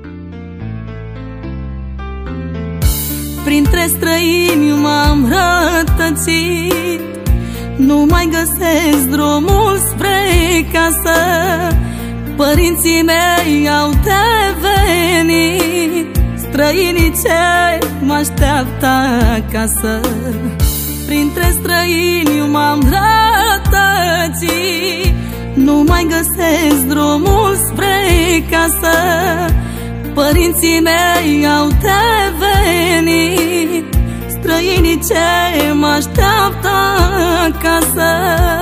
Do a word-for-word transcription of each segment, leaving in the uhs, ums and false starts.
Printre străini m-am rătăcit, nu mai găsesc drumul spre casă. Părinții mei au devenit străinii ce mă așteaptă acasă. Printre străini m-am rătăcit, nu mai găsesc drumul spre casă. Părinții mei au devenit străinii ce mă așteaptă acasă.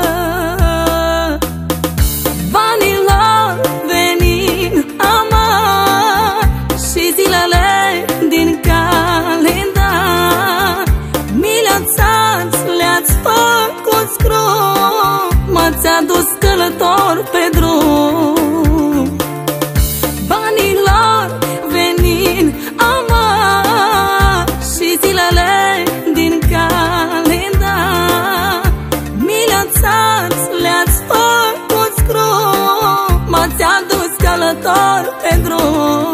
Banilor venind amar și zilele din calendar mi le-ați ars, le-ați făcut scrum, m-ați adus călător pe drum. Banilor venind amar și zilele din calendar mi le-ați ars, le-ați făcut scrum, m-ați adus călător pe drum.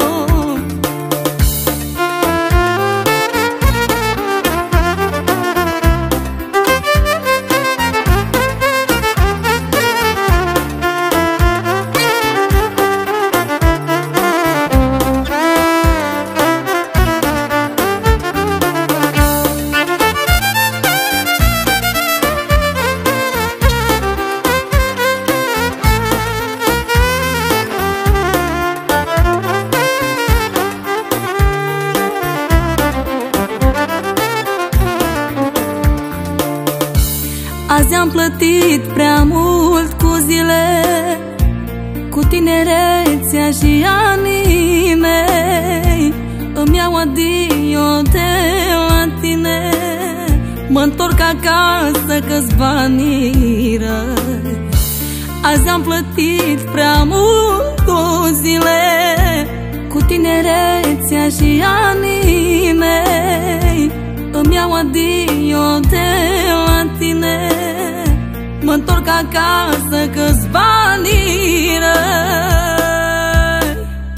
Azi am plătit prea mult cu zile, cu tinerețea și anii mei. Îmi iau adio de la tine, mă-ntorc acasă că-s banii răi. Azi am plătit prea mult cu zile, cu tinerețea și anii mei. Îmi iau adio de la tine, mă-ntorc acasă că-s banii răi.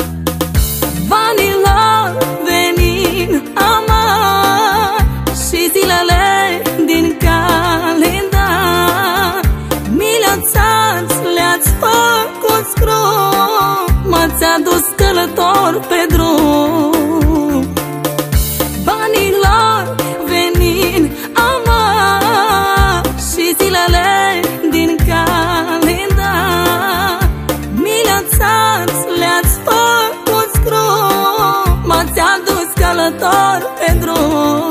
Banilor venind amar și zilele din calendar mi le-ați ars, le-ați făcut scrum, m-ați adus călător pe drum. Banilor venind amar și zilele din calendar mi le-ați ars, le-ați făcut scrum, m-ați adus călător pe drum.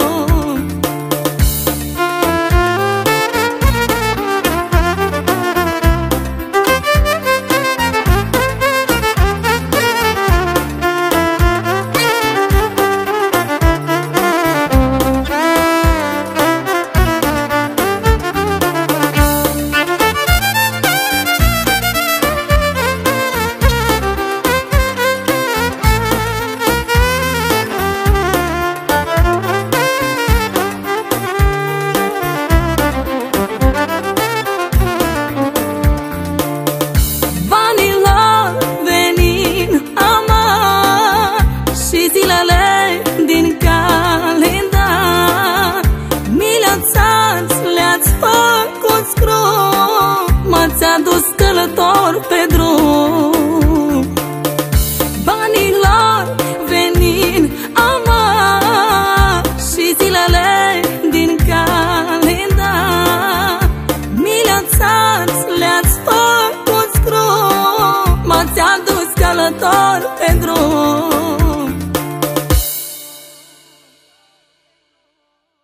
Din calendar mi le-ați ars, le-ați făcut scrum, m-ați adus călător pe drum. Banilor venind amar și zilele din calendar mi le-ați ars, le-ați făcut scrum, m-ați adus călător pe drum.